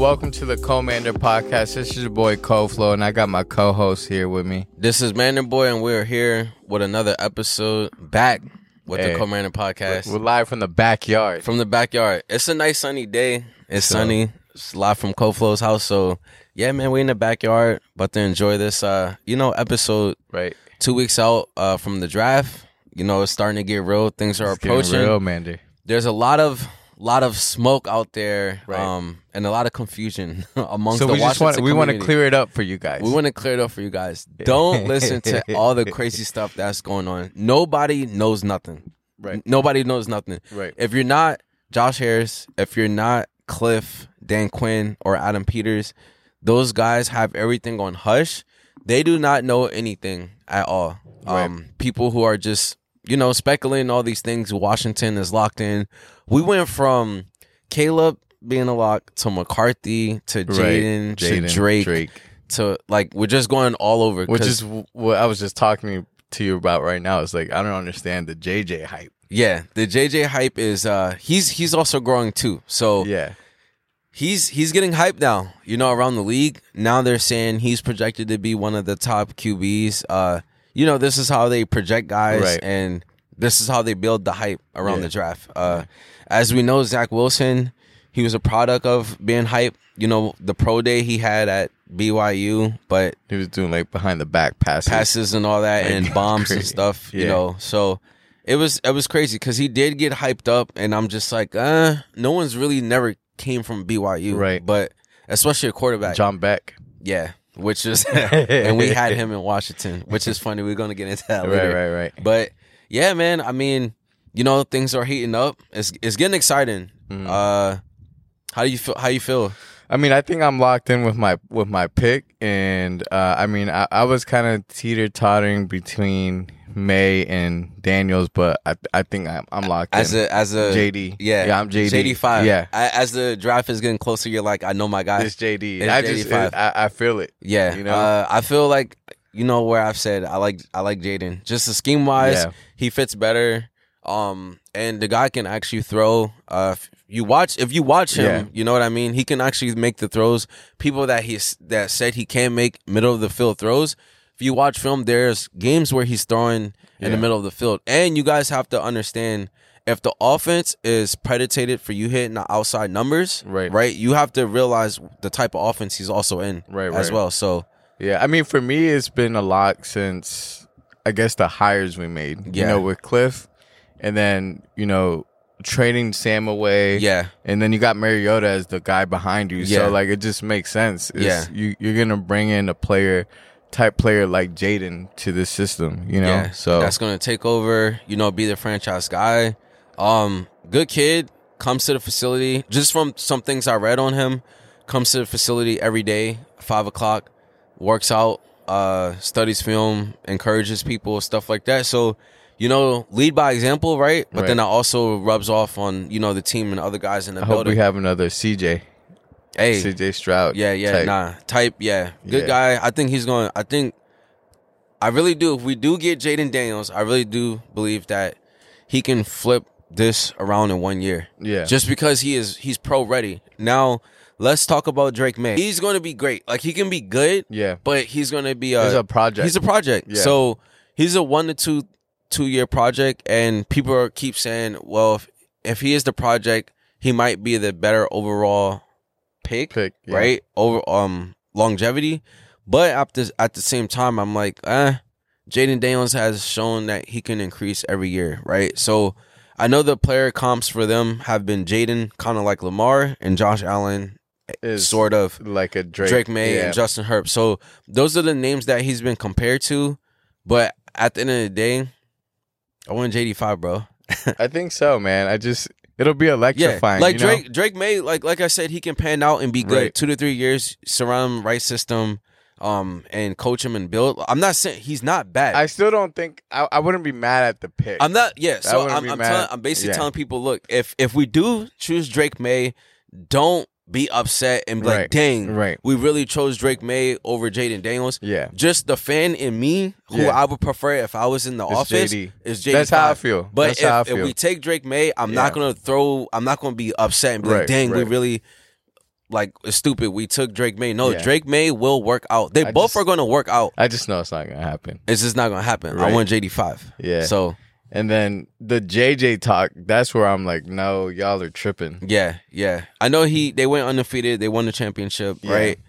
welcome to the Commander Podcast. This is your boy CoFlow, and I got my co-host here with me. This is Mander Boy, and we're here with another episode back with the Commander Podcast. We're live from the backyard. From the backyard. It's a nice sunny day. It's sunny. It's live from CoFlow's house. So, yeah, man, we're in the backyard, but to enjoy this, episode. Right. 2 weeks out from the draft. You know, it's starting to get real. Things are approaching. Getting real, Mander. There's a lot of smoke out there, right. And a lot of confusion amongst the Washington community. We want to clear it up for you guys. We want to clear it up for you guys. Don't listen to all the crazy stuff that's going on. Nobody knows nothing. Right. Nobody knows nothing. Right. If you're not Josh Harris, if you're not Cliff, Dan Quinn, or Adam Peters, those guys have everything on hush. They do not know anything at all. Right. People who are just, speculating all these things. Washington is locked in. We went from Caleb being a lock to McCarthy to Jaden to Drake to we're just going all over. Which is what I was just talking to you about right now. It's like I don't understand the JJ hype. Yeah, the JJ hype is he's also growing too. So yeah. He's getting hyped now, around the league. Now they're saying he's projected to be one of the top QBs. This is how they project guys, right. And this is how they build the hype around the draft. As we know, Zach Wilson, he was a product of being hyped. The pro day he had at BYU, but he was doing behind the back passes and all that, and bombs and stuff. Yeah. So it was crazy because he did get hyped up, and I'm just like, no one's really never came from BYU, right? But especially a quarterback, John Beck, yeah, which is, and we had him in Washington, which is funny. We're gonna get into that later, right. But yeah, man, I mean, things are heating up. It's getting exciting. Mm. How do you feel? How you feel? I mean, I think I'm locked in with my pick, and I was kind of teeter-tottering between May and Daniels, but I think I'm locked in. As a JD. Yeah, I'm JD. JD5. Yeah. As the draft is getting closer, you're like, I know my guy. It's JD. It's JD5. I feel it. Yeah. I feel like, where I've said I like Jaden. Just the scheme wise, he fits better. And the guy can actually throw. If you watch him, you know what I mean? He can actually make the throws. People that said he can't make middle of the field throws. If you watch film, there's games where he's throwing in the middle of the field. And you guys have to understand, if the offense is predicated for you hitting the outside numbers, right, you have to realize the type of offense he's also in as well. So yeah, I mean, for me, it's been a lot since, I guess, the hires we made. Yeah. With Cliff, and then, trading Sam away. Yeah. And then you got Mariota as the guy behind you. Yeah. So, it just makes sense. You're going to bring in a type player like Jaden to this system, Yeah. So that's going to take over, be the franchise guy. Good kid, comes to the facility. Just from some things I read on him, comes to the facility every day, 5 o'clock, works out, studies film, encourages people, stuff like that. So, lead by example, right? But then that also rubs off on, the team and other guys in the building. I hope we have another CJ. Hey. CJ Stroud. Yeah. Type. Good guy. I think I really do. If we do get Jaden Daniels, I really do believe that he can flip this around in 1 year. Yeah. Just because he's pro ready. Now, let's talk about Drake May. He's going to be great. He can be good. Yeah. But he's going to be he's a project. He's a project. Yeah. So he's a 1 to 2 year project, and people keep saying, well, if he is the project, he might be the better overall pick, right? Over longevity. But at the same time, I'm like, Jaden Daniels has shown that he can increase every year, right? So I know the player comps for them have been Jaden, kind of like Lamar, and Josh Allen is sort of like a Drake May and Justin Herbert. So those are the names that he's been compared to. But at the end of the day, I want JD5, bro. I think so, man. It'll be electrifying. Drake May, like I said, he can pan out and be good. Right. 2 to 3 years, surround him right system, and coach him and build. I'm not saying he's not bad. I still don't think I wouldn't be mad at the pick. I'm not. Yeah. So I'm basically telling people, look, if we do choose Drake May, don't be upset and be like, dang, we really chose Drake May over Jaden Daniels. Yeah. Just the fan in me, who I would prefer if I was in the office, is JD. That's how I feel. But if we take Drake May, I'm not going to be upset and be like, dang, we really... like it's stupid. We took Drake May. No, Drake May will work out. They both are going to work out. I just know it's not going to happen. It's just not going to happen. Right. I want JD5. Yeah. So. And then the JJ talk, that's where I'm like, no, y'all are tripping. Yeah, yeah. I know they went undefeated. They won the championship, right?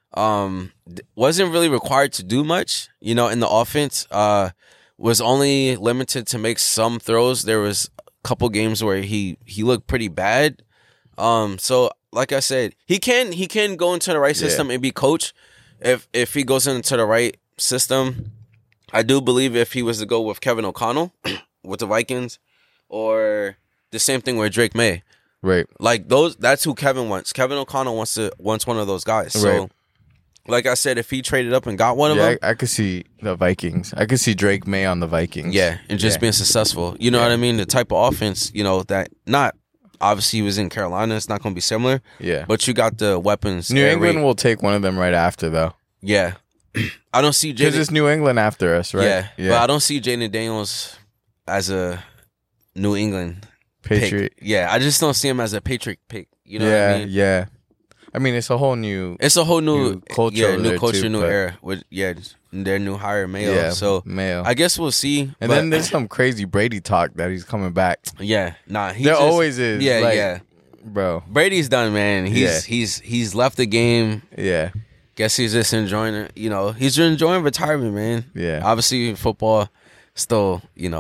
Wasn't really required to do much, in the offense. Was only limited to make some throws. There was a couple games where he looked pretty bad. So like I said, he can go into the right system and be coached if he goes into the right system. I do believe if he was to go with Kevin O'Connell with the Vikings, or the same thing with Drake May, right? Like that's who Kevin wants. Kevin O'Connell wants one of those guys. So, right. Like I said, if he traded up and got one of them, I could see the Vikings. I could see Drake May on the Vikings. Yeah, and just being successful. You know what I mean? The type of offense, that not obviously he was in Carolina. It's not going to be similar. Yeah, but you got the weapons. New England will take one of them right after, though. Yeah, I don't see because it's New England after us, right? Yeah, but I don't see Jaden Daniels as a New England Patriot. Pick. Yeah, I just don't see him as a Patriot pick. You know what I mean? Yeah. I mean, it's a whole new culture. Yeah, new culture, too, new era. With their new hire Mayo. Yeah, so Mayo. I guess we'll see. And then there's some crazy Brady talk that he's coming back. Yeah, nah. There always is. Yeah, bro. Brady's done, man. He's left the game. Yeah. Guess he's just enjoying it. He's enjoying retirement, man. Yeah. Obviously, football still.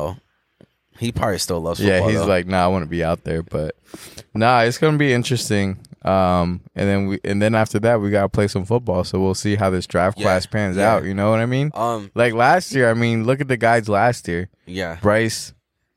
He probably still loves football. Yeah, he's though. like, I want to be out there, but it's gonna be interesting. And then after that, we gotta play some football. So we'll see how this draft class pans out. You know what I mean? Like last year, I mean, look at the guys last year. Yeah, Bryce,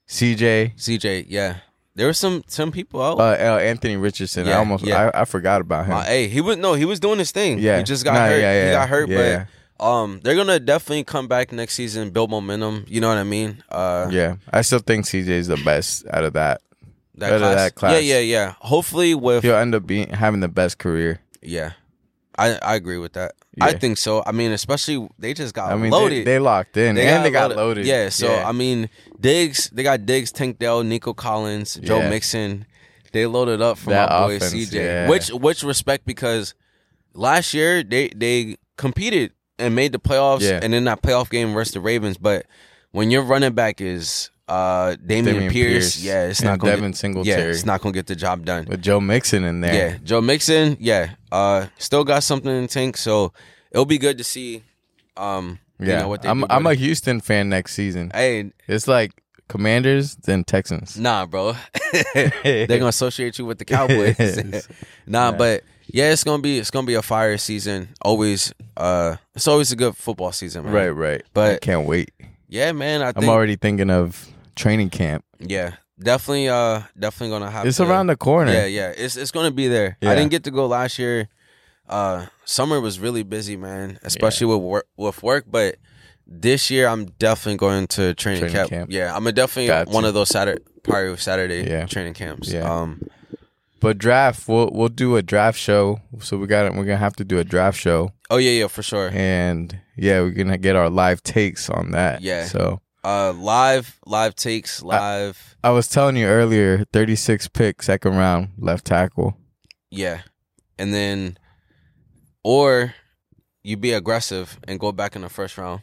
CJ, yeah. There were some people out. Anthony Richardson. I forgot about him. He was doing his thing. Yeah, he just got hurt. He got hurt, yeah. But they're gonna definitely come back next season, build momentum. You know what I mean? Yeah, I still think CJ is the best out of that. That class. Yeah. Hopefully, he'll end up having the best career. Yeah, I agree with that. Yeah. I think so. I mean, especially they just got loaded. They locked in and they got loaded. Yeah. So I mean, they got Diggs, Tank Dell, Nico Collins, Joe Mixon. They loaded up from that our boy offense, CJ. Yeah. Which respect, because last year they competed and made the playoffs, and in that playoff game versus the Ravens. But when your running back is Damian Pierce, it's not going Devin Singletary. Yeah, it's not going to get the job done. With Joe Mixon in there. Yeah, Joe Mixon, still got something in the tank, so it'll be good to see what they do. I'm a Houston fan next season. Hey, it's like Commanders, then Texans. Nah, bro. They're going to associate you with the Cowboys. But it's going to be a fire season. Always it's always a good football season, man. Right. But I can't wait. Yeah, man, I'm already thinking of training camp. Yeah, definitely gonna happen. It's around the corner. Yeah, it's gonna be there. Yeah. I didn't get to go last year. Summer was really busy, man, especially with work. But this year, I'm definitely going to training camp. Yeah, I'm definitely one of those Saturday training camps. Yeah. But draft, we'll do a draft show. So we're gonna have to do a draft show. Oh yeah, for sure. And we're gonna get our live takes on that. Yeah. So live takes. I was telling you earlier, 36 pick, second round, left tackle. Yeah, and then, or you be aggressive and go back in the first round.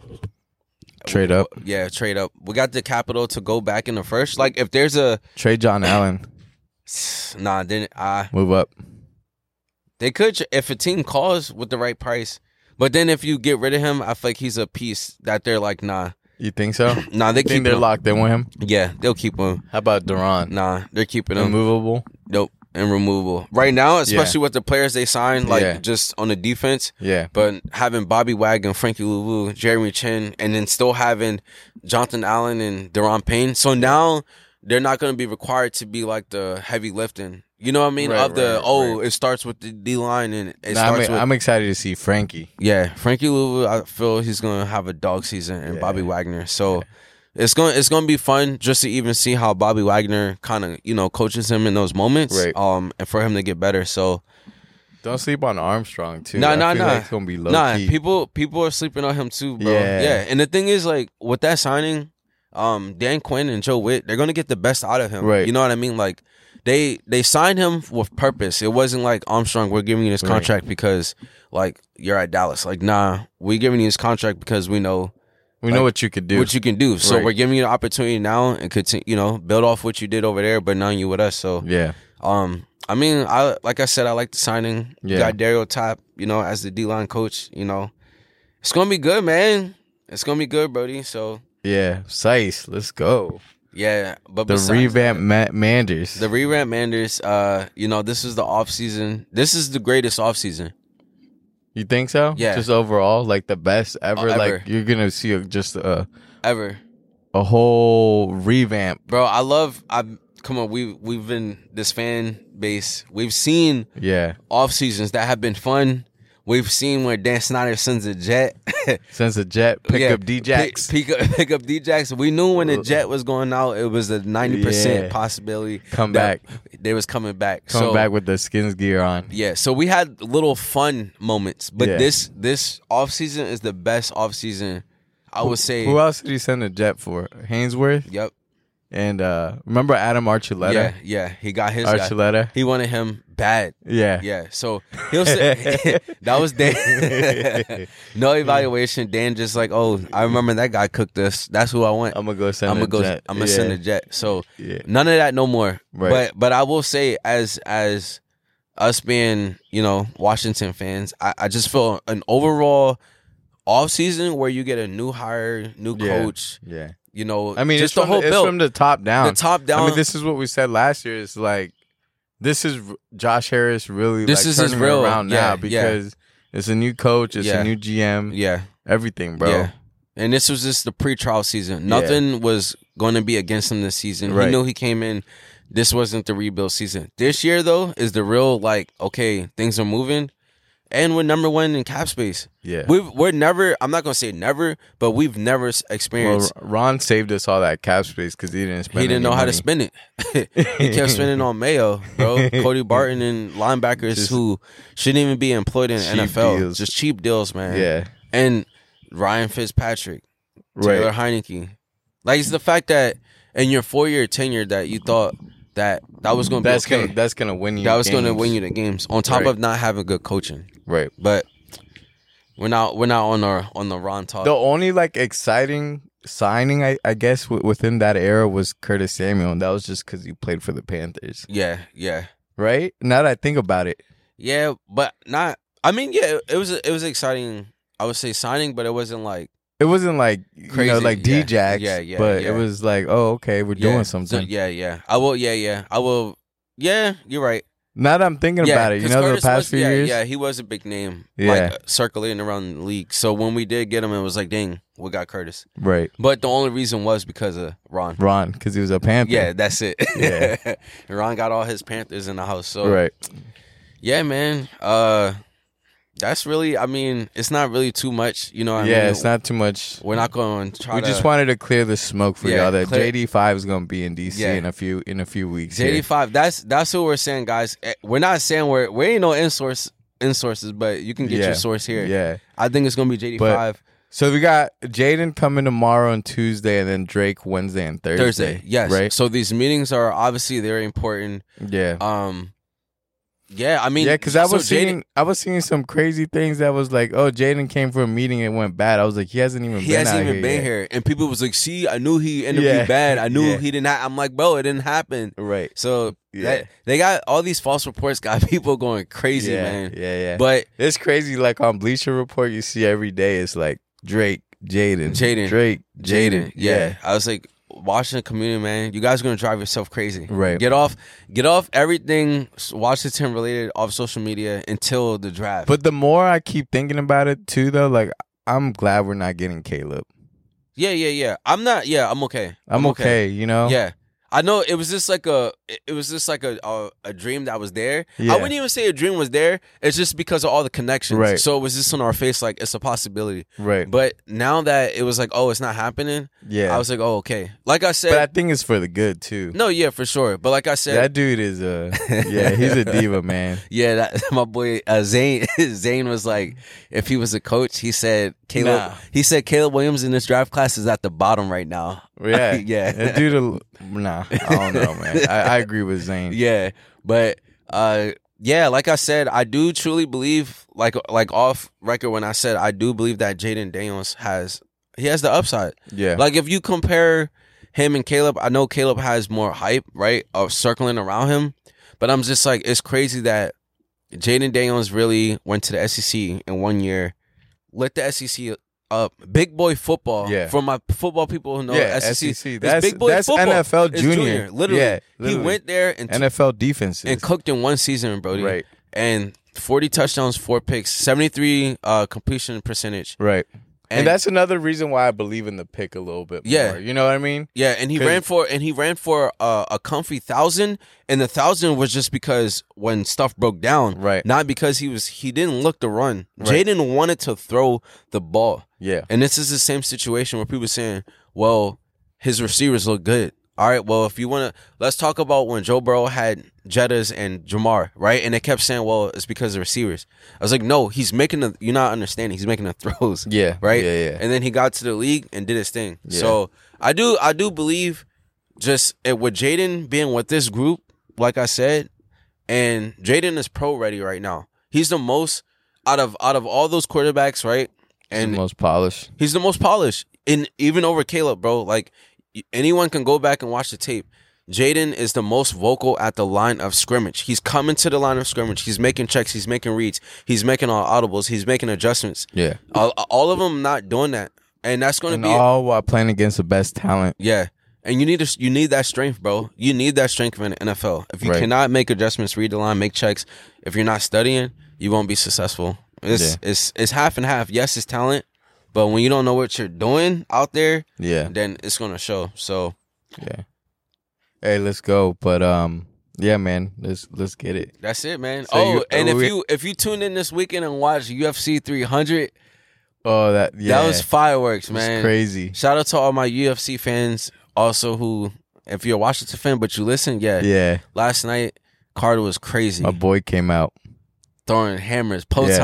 Trade up. Yeah, trade up. We got the capital to go back in the first. Like if there's a trade John Allen. Nah, then move up. They could if a team calls with the right price. But then if you get rid of him, I feel like he's a piece that they're like, nah. You think so? Nah, they keep they're locked in with him? Yeah, they'll keep him. How about Duran? Nah, they're keeping him. Immovable? Nope. And removable. Right now, especially with the players they signed, just on the defense. Yeah. But having Bobby Wagner, Frankie Louvu, Jeremy Chin, and then still having Jonathan Allen and Deron Payne. So now they're not going to be required to be like the heavy lifting. You know what I mean? It starts with the D-line and I'm excited to see Frankie. Yeah, Frankie Louvu, I feel he's going to have a dog season, and Bobby Wagner. So it's going to be fun just to even see how Bobby Wagner kind of, coaches him in those moments. Right. And for him to get better. So don't sleep on Armstrong too. Nah. Like it's going to be low key. People are sleeping on him too, bro. Yeah. And the thing is, like, with that signing, Dan Quinn and Joe Witt, they're going to get the best out of him. Right. You know what I mean? Like, they signed him with purpose. It wasn't like, Armstrong, we're giving you this contract because like you're at Dallas. Like, nah, we're giving you this contract because we know what you could do. What you can do. So we're giving you the opportunity now and continue, build off what you did over there, but now you with us. So yeah. I mean, like I said, I like the signing. You got Dario Top, as the D-line coach. It's gonna be good, man. It's gonna be good, Brody. So yeah, Sice, let's go. Yeah, but the revamped Manders. The revamped Manders. This is the off season. This is the greatest off season. You think so? Yeah. Just overall, like the best ever. Like you're gonna see ever a whole revamp, bro. Come on, we've been this fan base. We've seen off seasons that have been fun. We've seen where Dan Snyder sends a jet. Pick up D-Jacks. Pick up D-Jacks. We knew when the jet was going out, it was a 90% possibility. Come back. They was coming back. Coming back with the skins gear on. Yeah, so we had little fun moments. But this offseason is the best offseason, I would say. Who else did he send a jet for? Hainsworth? Yep. And remember Adam Archuleta? Yeah, he got his Archuleta. He wanted him bad. Yeah. So he'll say that was Dan. No evaluation. Dan just like, oh, I remember that guy cooked this. That's who I want. I'm gonna go send a jet. I'm gonna send a jet. So none of that no more. Right. But I will say, as us being Washington fans, I just feel an overall off season where you get a new hire, new coach. Yeah. I mean, just it's the whole build. It's from the top down. The top down. I mean, this is what we said last year. It's like, this is Josh Harris really this is his real around now because it's a new coach, it's a new GM. Yeah. Everything, bro. Yeah. And this was just the pre-trial season. Nothing was going to be against him this season. Right. He knew he came in. This wasn't the rebuild season. This year, though, is the real, okay, things are moving. And we're number one in cap space. Yeah. We're never, I'm not going to say never, but we've never experienced. Well, Ron saved us all that cap space because he didn't spend He didn't know how to spend it. He kept spending on Mayo, bro. Cody Barton and linebackers who shouldn't even be employed in the NFL. Deals. Just cheap deals, man. Yeah. And Ryan Fitzpatrick, Taylor Heineke. It's the fact that in your 4-year tenure that you thought that was going to be okay. That's going to win you That was going to win you the games. On top of not having good coaching. Right. But we're not on the Ron talk. The only exciting signing I guess within that era was Curtis Samuel, and that was just because he played for the Panthers. Yeah. Right? Now that I think about it. Yeah, but not. I mean, yeah, it was exciting. I would say signing, but it wasn't It wasn't crazy. D-Jacks. Yeah. But it was oh, okay, we're doing something. Yeah. I will. Yeah, you're right. Now that I'm thinking about it, Curtis the past few years. Yeah, he was a big name. Yeah. Circulating around the league. So when we did get him, it was dang, we got Curtis. Right. But the only reason was because of Ron. Because he was a Panther. Yeah, that's it. Yeah. Ron got all his Panthers in the house. So right. Yeah, man. That's really, it's not really too much, what I mean? It's not too much. We're not going to try We just wanted to clear the smoke for y'all that JD5 is going to be in DC in a few weeks. JD5, that's what we're saying, guys. We're not saying we ain't no in-sources, but you can get your source here. Yeah. I think it's going to be JD5. So we got Jaden coming tomorrow and Tuesday, and then Drake Wednesday and Thursday. Yes. Right? So these meetings are obviously very important. Yeah. Yeah, because I was seeing some crazy things that was Jaden came for a meeting and went bad. I was he hasn't even been here, and people was see, I knew he interviewed bad. I knew he didn't. I'm bro, it didn't happen. Right. So they got all these false reports. Got people going crazy, man. Yeah. But it's crazy. On Bleacher Report, you see every day. It's Drake, Jaden, Drake, Jaden. Yeah. I was Washington community, man, you guys are gonna drive yourself crazy. Right. Get off everything Washington related off social media until the draft. But the more I keep thinking about it too, though, I'm glad we're not getting Caleb. Yeah. I'm not. Yeah, I'm okay. I'm okay. Yeah. I know it was just a dream that was there. Yeah. I wouldn't even say a dream was there. It's just because of all the connections. Right. So it was just on our face it's a possibility. Right. But now that it was it's not happening. Yeah. I was oh, okay. Like I said, but I think it's for the good too. No, yeah, for sure. But like I said, that dude is he's a diva, man. Yeah, that my boy Zane was if he was a coach, he said Caleb. Nah. He said Caleb Williams in this draft class is at the bottom right now. Yeah. Yeah. That dude, nah, I don't know, man. I agree with Zane. Yeah. But, yeah, like I said, I do truly believe, like off record when I said I do believe that Jaden Daniels has the upside. Yeah. Like if you compare him and Caleb, I know Caleb has more hype, right, of circling around him. But I'm just like, it's crazy that Jaden Daniels really went to the SEC in 1 year, lit the SEC up. Big boy football. Yeah. For my football people who know SEC. That's big boy football. NFL junior. Literally. Yeah, He went there and NFL defenses. And cooked in one season, Brody. Right. And 40 touchdowns, 4 picks, 73 completion percentage. Right. And that's another reason why I believe in the pick a little bit more. Yeah. You know what I mean? Yeah, and he ran for a comfy 1,000, and the 1,000 was just because when stuff broke down. Right. Not because he didn't look to run. Right. Jaden wanted to throw the ball. Yeah. And this is the same situation where people are saying, well, his receivers look good. All right, well, if you want to, let's talk about when Joe Burrow had Jettas and Jamar, right? And they kept saying, well, it's because of the receivers. I was like, no, you're not understanding. He's making the throws. Yeah. Right? Yeah. And then he got to the league and did his thing. Yeah. So I do believe just with Jaden being with this group, like I said, and Jaden is pro ready right now. He's the most, out of all those quarterbacks, right? And the most polished. He's the most polished. And even over Caleb, bro. Like, anyone can go back and watch the tape. Jaden is the most vocal at the line of scrimmage. He's coming to the line of scrimmage. He's making checks. He's making reads. He's making all audibles. He's making adjustments. Yeah. All of them not doing that. And that's going to be all while playing against the best talent. Yeah. And you need that strength, bro. You need that strength in the NFL. If you cannot make adjustments, read the line, make checks, if you're not studying, you won't be successful. It's half and half. Yes, it's talent. But when you don't know what you're doing out there, then it's gonna show. So, yeah. Hey, let's go. But yeah, man, let's get it. That's it, man. So if you tune in this weekend and watch UFC 300, that was fireworks, man. It's crazy. Shout out to all my UFC fans, also who, if you're a Washington fan but you listen, last night card was crazy. My boy came out throwing hammers.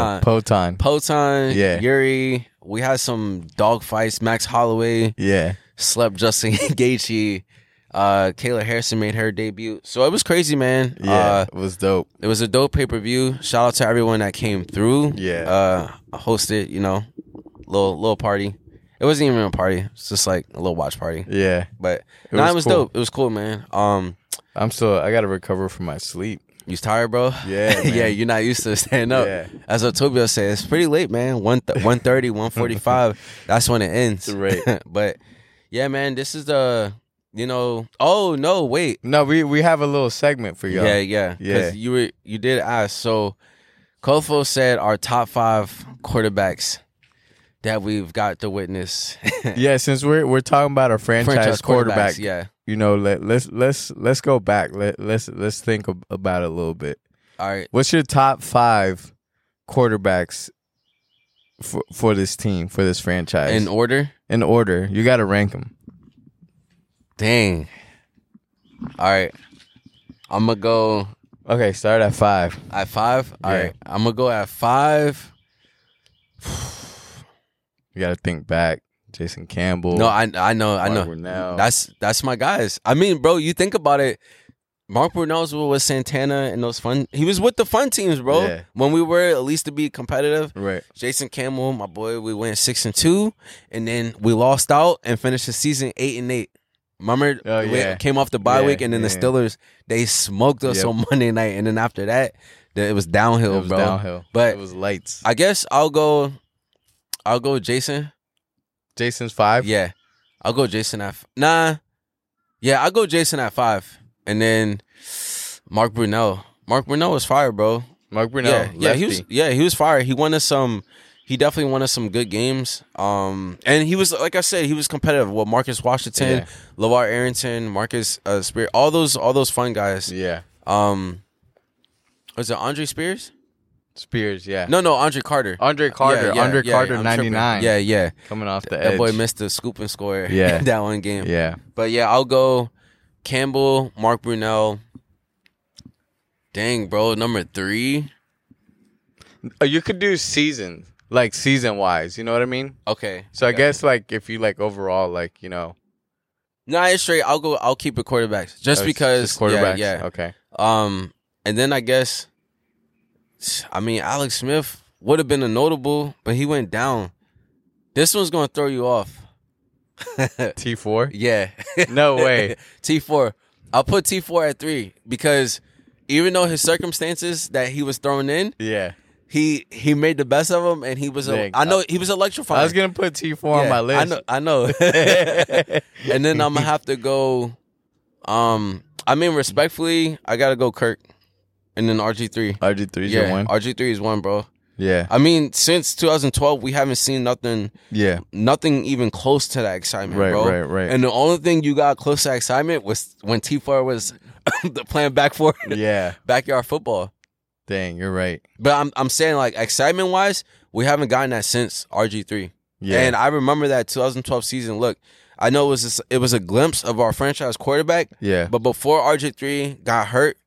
Potan, Yuri. We had some dog fights. Max Holloway. Yeah. Slept Justin Gaethje. Kayla Harrison made her debut. So it was crazy, man. Yeah, it was dope. It was a dope pay-per-view. Shout out to everyone that came through. Yeah. Hosted, little party. It wasn't even a party. It's just like a little watch party. Yeah. But it was cool. Dope. It was cool, man. I got to recover from my sleep. You tired, bro? Yeah, man. Yeah, you're not used to staying up. Yeah. As Otobio said, it's pretty late, man. 1:30, 1:45. That's when it ends. Right. But yeah, man, this is the, oh no, wait. No, we have a little segment for y'all. Yeah. Because you did ask. So Kofo said our top 5 quarterbacks that we've got to witness. Yeah, since we're talking about a franchise quarterback. Yeah. Let's go back. Let's think about it a little bit. All right. What's your top 5 quarterbacks for this team, for this franchise? In order? In order. You got to rank them. Dang. All right. I'm going to go. Okay, start at 5. At 5? All right. I'm going to go at 5. You got to think back. Jason Campbell. No, I know. Brunell. That's my guys. I mean, bro, you think about it. Mark Brunell's with Santana and those fun. He was with the fun teams, bro. Yeah. When we were at least to be competitive. Right. Jason Campbell, my boy, we went 6-2, and then we lost out and finished the season 8-8. Remember, we came off the bye week, and then the Steelers, they smoked us on Monday night, and then after that, it was downhill, bro. Downhill. But it was lights. I guess I'll go Jason. Jason's 5? Yeah. I'll go Jason at... Nah. Yeah, I'll go Jason at 5. And then Mark Brunell. Mark Brunell was fire, bro. Mark Brunell. He was fire. He definitely won us some good games. And he was, like I said, he was competitive with Marcus Washington, LeVar Arrington, Marcus Spears, all those fun guys. Yeah. Was it Andre Spears? Spears, yeah. No, Andre Carter. Andre Carter, 99. Yeah. Coming off the edge. That boy missed the scoop and score in that one game. Yeah. But yeah, I'll go Campbell, Mark Brunell. Dang, bro, number 3. You could do season wise. You know what I mean? Okay. So I guess like if you like overall, like, No, it's straight. I'll keep it quarterbacks just because. Just quarterbacks. Yeah. Okay. And then I guess, I mean, Alex Smith would have been a notable, but he went down. This one's gonna throw you off. T4? Yeah. No way. T4. I'll put T4 at 3 because even though his circumstances that he was thrown in, yeah, he made the best of them, and he was I know he was electrifying. I was gonna put T4 on my list. I know. And then I'm gonna have to go. I mean, respectfully, I gotta go Kirk, and then RG3. RG3 is your one. RG3 is one, bro. Yeah. I mean, since 2012, we haven't seen nothing. Yeah. Nothing even close to that excitement, bro. Right. And the only thing you got close to excitement was when T4 was playing backyard football. Dang, you're right. But I'm saying, like, excitement wise, we haven't gotten that since RG3. Yeah. And I remember that 2012 season. Look, I know it was a glimpse of our franchise quarterback. Yeah. But before RG3 got hurt,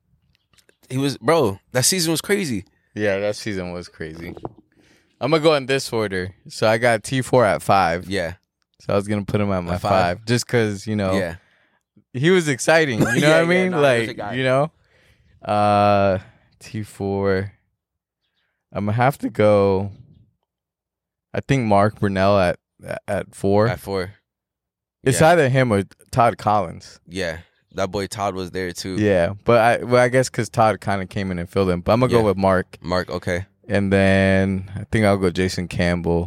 that season was crazy. Yeah, that season was crazy. I'm going to go in this order. So I got T4 at 5. Yeah. So I was going to put him at my 5 just because, you know, yeah. he was exciting. You know what I mean? You know, T4. I'm going to have to go, I think Mark Brunell at 4. At 4. It's either him or Todd Collins. Yeah. That boy Todd was there too. Yeah, but I guess because Todd kind of came in and filled in. But I'm going to go with Mark. Mark, okay. And then I think I'll go Jason Campbell.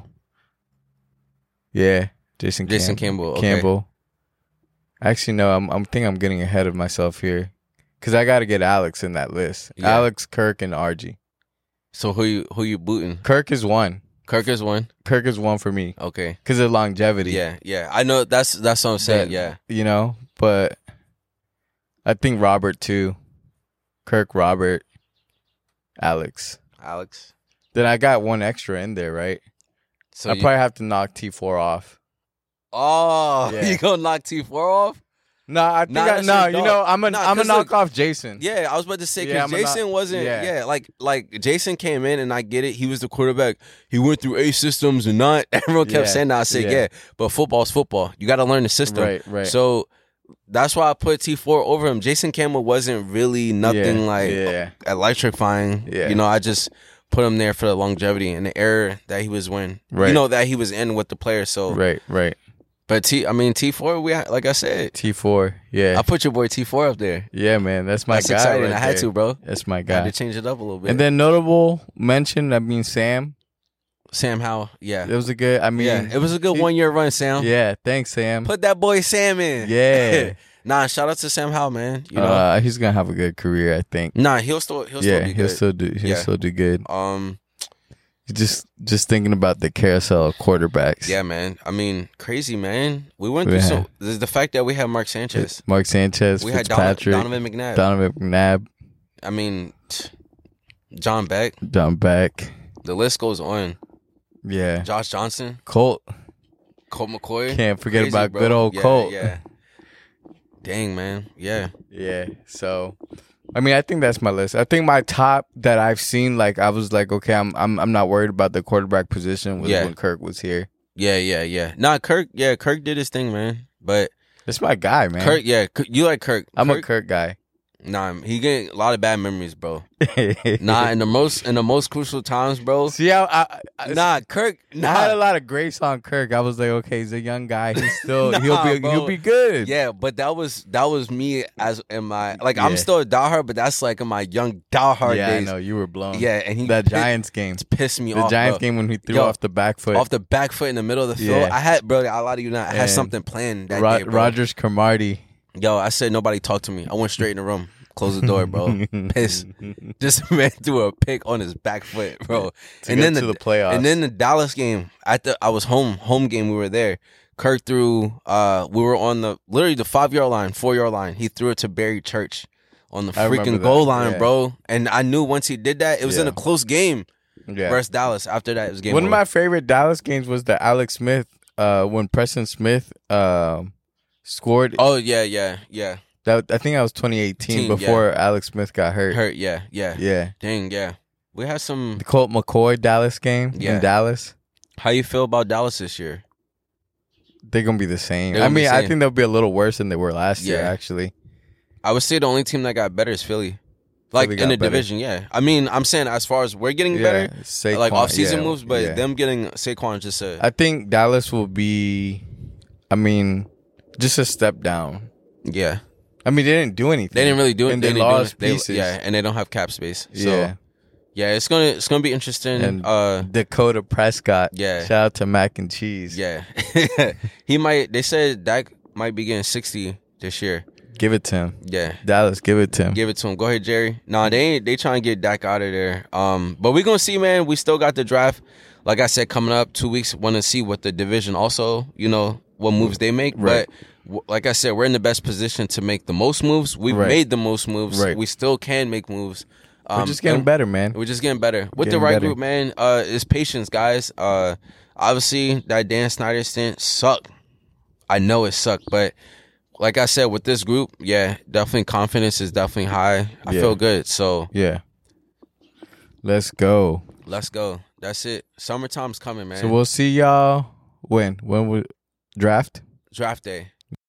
Yeah, Jason Campbell. Okay. Campbell. Actually, no, I'm getting ahead of myself here because I got to get Alex in that list. Yeah. Alex, Kirk, and RG. So who you booting? Kirk is 1. Kirk is 1? Kirk is 1 for me. Okay. Because of longevity. Yeah. I know that's what I'm saying, yeah. You know, but I think Robert too. Kirk, Robert, Alex. Then I got 1 extra in there, right? So I probably have to knock T4 off. Oh, yeah. You gonna knock T4 off? No, I think I'm gonna knock off Jason. Yeah, I was about to say because Jason wasn't. Yeah, like Jason came in and I get it. He was the quarterback. He went through 8 systems and not. Everyone kept saying that. I said, but football's football. You got to learn the system. Right. So that's why I put T4 over him. Jason Campbell wasn't really nothing electrifying. Yeah. You know, I just put him there for the longevity and the era that he was in. Right. You know, that he was in with the players. So right. But T4, like I said, T4, yeah. I put your boy T4 up there. Yeah, man, that's my guy. Exciting. Right I had there. to, bro. That's my guy. I had to change it up a little bit. And then notable mention, Sam Howell, yeah. It was a good. It was a good 1-year run, Sam. Yeah, thanks, Sam. Put that boy Sam in. Yeah. Nah, shout out to Sam Howell, man. You know, he's gonna have a good career, I think. Nah, he'll still be good. He'll still do good. Just thinking about the carousel of quarterbacks. Yeah, man. I mean, crazy, man. We went through the fact that we had Mark Sanchez. We had Donovan McNabb. I mean, John Beck. The list goes on. Yeah. Josh Johnson. Colt McCoy. Can't forget about good old Colt. Yeah. Dang, man. Yeah. Yeah. So, I mean, I think that's my list. I think my top that I've seen, like, I was like, okay, I'm not worried about the quarterback position was when Kirk was here. Yeah. Nah, Kirk did his thing, man. But it's my guy, man. Kirk, you like Kirk. I'm a Kirk guy. Nah, he getting a lot of bad memories, bro. Nah, in the most crucial times, bro. See how Kirk. I had a lot of grace on Kirk. I was like, okay, he's a young guy. He's still he'll be good. Yeah, but that was me as in my I'm still a diehard, but that's like in my young diehard days. Yeah, I know you were blown. Yeah, and that Giants game pissed me off. The Giants game when he threw off the back foot in the middle of the field. I had I lie to you not. I had something planned that day, bro. Rogers Cromartie. Yo, I said nobody talk to me. I went straight in the room. Close the door, bro. Pissed. Just man threw a pick on his back foot, bro. And then the playoffs. And then the Dallas game. I was home game. We were there. Kirk threw. We were on the 5-yard line, 4-yard line. He threw it to Barry Church on the freaking goal line, bro. And I knew once he did that, it was in a close game versus Dallas. After that, it was game. One of my favorite Dallas games was the Alex Smith. When Preston Smith scored. Oh yeah. I think that was 2018 before Alex Smith got hurt. Yeah. Dang, yeah. We had some... The Colt McCoy Dallas game in Dallas. How you feel about Dallas this year? they're gonna be the same. I mean, I think they'll be a little worse than they were last year. Actually, I would say the only team that got better is Philly. Like in the division, I mean, I'm saying as far as we're getting better, Saquon, like off-season moves, but them getting Saquon just I think Dallas will be, I mean, just a step down. Yeah. I mean, they didn't do anything. They didn't really do it. And they lost pieces. And they don't have cap space. So, it's gonna be interesting. And Dakota Prescott. Yeah. Shout out to Mac and Cheese. Yeah. They said Dak might be getting 60 this year. Give it to him. Yeah. Dallas, give it to him. Give it to him. Go ahead, Jerry. Nah, they trying to get Dak out of there. But we're going to see, man. We still got the draft. Like I said, coming up 2 weeks. Want to see what the division also, what moves they make. Right. But like I said, we're in the best position to make the most moves. We've made the most moves. Right. We still can make moves. We're just getting better, man. We're just getting better. With the right group, man, it's patience, guys. Obviously, that Dan Snyder stint sucked. I know it sucked, but like I said, with this group, definitely confidence is definitely high. I feel good. So let's go. Let's go. That's it. Summertime's coming, man. So we'll see y'all when we draft day.